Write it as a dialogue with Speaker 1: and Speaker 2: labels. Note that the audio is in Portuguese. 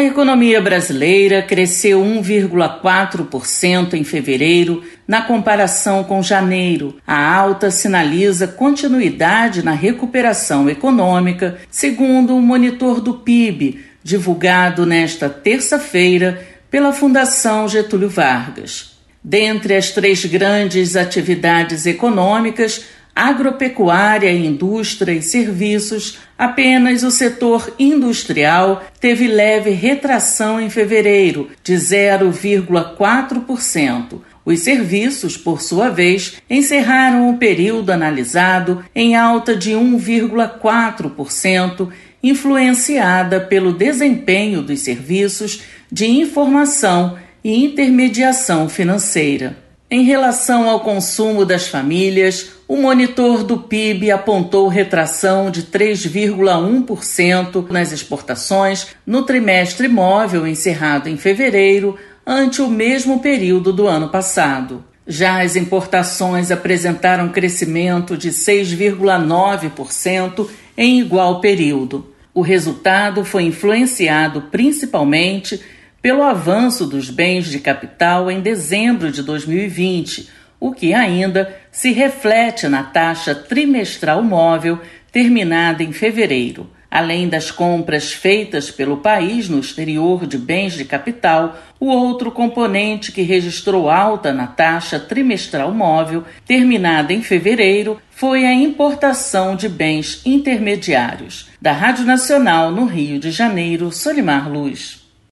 Speaker 1: A economia brasileira cresceu 1,4% em fevereiro, na comparação com janeiro. A alta sinaliza continuidade na recuperação econômica, segundo o monitor do PIB, divulgado nesta terça-feira pela Fundação Getúlio Vargas. Dentre as três grandes atividades econômicas, agropecuária, indústria e serviços, apenas o setor industrial teve leve retração em fevereiro, de 0,4%. Os serviços, por sua vez, encerraram o período analisado em alta de 1,4%, influenciada pelo desempenho dos serviços de informação e intermediação financeira. Em relação ao consumo das famílias, o monitor do PIB apontou retração de 3,1% nas exportações no trimestre móvel encerrado em fevereiro, ante o mesmo período do ano passado. Já as importações apresentaram crescimento de 6,9% em igual período. O resultado foi influenciado principalmente pelo avanço dos bens de capital em dezembro de 2020, o que ainda se reflete na taxa trimestral móvel terminada em fevereiro. Além das compras feitas pelo país no exterior de bens de capital, o outro componente que registrou alta na taxa trimestral móvel terminada em fevereiro foi a importação de bens intermediários. Da Rádio Nacional no Rio de Janeiro, Solimar Luz.